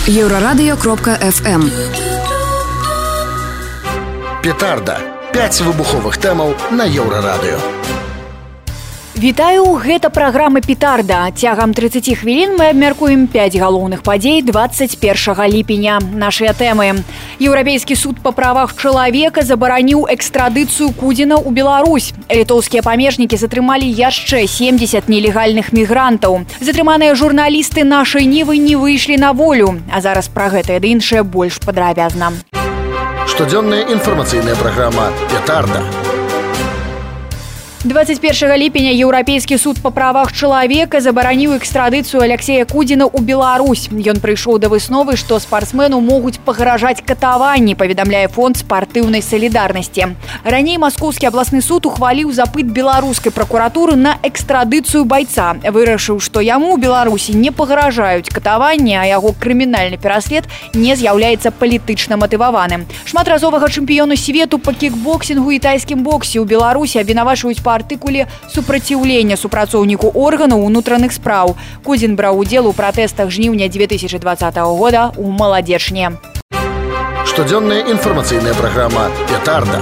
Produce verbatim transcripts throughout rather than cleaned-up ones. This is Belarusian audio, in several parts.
Еврорадио кропка эф эм. Петарда. пяць выбуховых тэмаў на Еўрарадыё. Вітаю, гэта праграма «Петарда». Цягам тридцать хвілін мы абмяркуем пяць галоўных падзей двадцать першага ліпеня. Нашыя тэмы. Еўрапейскі суд па правах чалавека забараніў экстрадыцыю Кудзіна ў Беларусь. Літоўскія памежнікі затрымалі яшчэ семьдесят нелегальных мігрантаў. Затрыманыя журналісты нашай Нівы не выйшлі на волю. А зараз пра гэта і іншае больш падрабязна. Штодзённая інфармацыйная праграма «Петарда». двадцать першага ліпеня Еўрапейскі суд па правах чалавека забараніў экстрадыцыю Аляксея Кудзіна ў Беларусь. Ён прыйшоў да высновы, што спартсмену могуць пагражаць катаванні, паведамляе фонд спартыўнай салідарнасці. Раней Маскоўскі абласны суд ухваліў запыт беларускай пракуратуры на экстрадыцыю байца, вырашыў, што яму ў Беларусі не пагражаюць катаванні, а яго крымінальны пераслед не з'яўляецца палітычна матываваным. Шматразовага чэмпіёну свету па кікбоксінгу і тайскім боксе ў Беларусі абвінавачваюць па артыкуле супраціўлення супрацоўніку органаў унутраных спраў. Кудзін браў удзел у пратэстах жніўня две тысячи двадцатого года ў Маладзечне. Штодзённая інфармацыйная праграма «Петарда».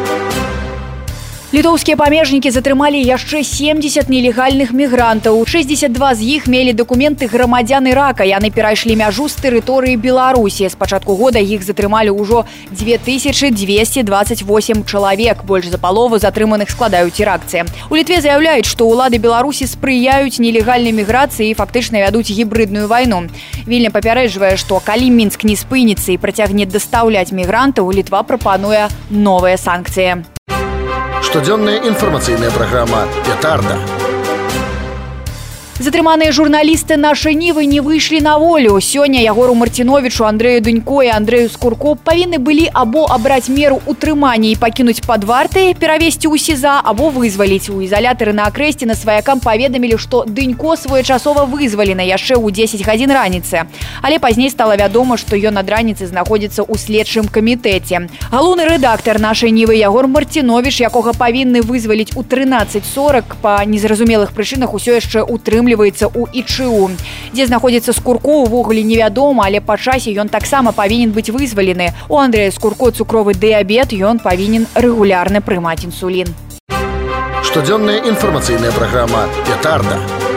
Літоўскія памежнікі затрымалі яшчэ семьдесят нелегальных мігрантаў. шестьдесят два з іх мелі дакументы грамадзян Ірака. Яны перайшлі мяжу з тэрыторыі Беларусі. З пачатку года іх затрымалі ўжо две тысячи двести двадцать восемь чалавек. Больш за палову затрыманых складаюць іракцы. У Літве заяўляюць, што ўлады Беларусі спрыяюць нелегальнай міграцыі і фактычна вядуць гібрыдную вайну. Вільня папярэджвае, што калі Мінск не спыніцца і працягне дастаўляць мігрантаў, Літва прапануе новыя санкцыі. Штодзённая інфармацыйная праграма «Петарда». Затрыманыя журналісты нашай Нівы не выйшлі на волю. Сёння Ягору Мартиновичу, Андрею Дунько і Андрею Скурко павінны былі або абраць меру ўтрымання і пакінуць пад вартай, перавесці ў СІЗА, або вызваліць. У ізалятары на Акрэсціна сваякам паведамілі, што Дунько своечасова вызвалены яшчэ ў дзесяць гадзін раніцы. Але пазней стала вядома, што ён ад раніцы знаходзіцца ў следчым камітэце. Галоўны рэдактар нашай Нівы Ягор Мартинович, якога павінны вызваліць у трынаццаць сорак, па незразумелых прычынах усё яшчэ ўтрымліваецца у ІЧУ. Дзе знаходзіцца Скурко, увогуле невядома, але па часе ён таксама павінен быць вызвалены. У Андрэя Скурко цукровы дыябет, ён павінен рэгулярна прымаць інсулін. Штодзённая інфармацыйная праграма «Петарда».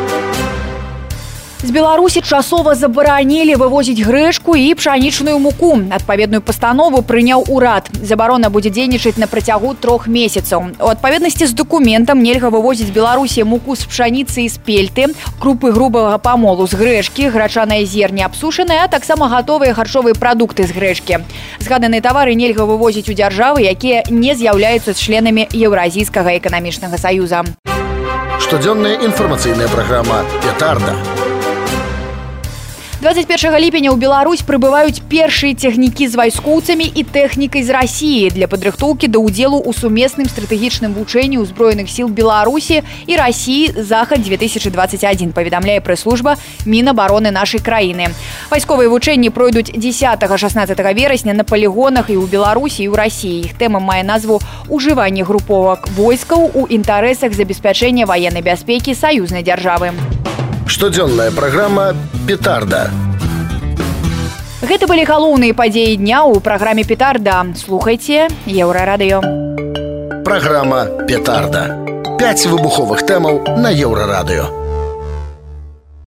З Беларусі часова забаранілі вывозіць грэчку і пшанічную муку. Адпаведную пастанову прыняў урад. Забарона будзе дзейнічаць на працягу трох месяцаў. У адпаведнасці з дакументам нельга вывозіць з Беларусі муку з пшаніцы і з пельты, крупы грубага памолу з грэчкі, грачанае зерне абсушанае, а таксама гатовыя харчовыя прадукты з грэчкі. Згаданыя тавары нельга вывозіць у дзяржавы, якія не з'яўляюцца членамі Еўразійскага эканамічнага саюза. Штодзённая інфармацыйная праграма «Петарда». двадцать першага ліпеня ў Беларусь прыбываюць першыя цягнікі з вайскоўцамі і тэхнікай з Расіі для падрыхтоўкі да ўдзелу ў сумесным стратэгічным вучэнні ўзброеных сіл Беларусі і Расіі «Захад две тысячи двадцать один», паведамляе прэс-служба Мінабароны нашай краіны. Вайсковыя вучэнні пройдуць дзесятага-шаснаццатага верасня на палігонах і ў Беларусі, і ў Расіі. Іх тэма мае назву «Ужыванне груповак войскаў у інтарэсах забеспячэння ваеннай бяспекі саюзнай дзяржавы». Штодзённая праграма «Петарда». Гэта былі галоўныя падзеі дня ў праграме «Петарда». Слухайце Еўрарадыё. Праграма «Петарда». пяць выбуховых тэмаў на Еўрарадыё.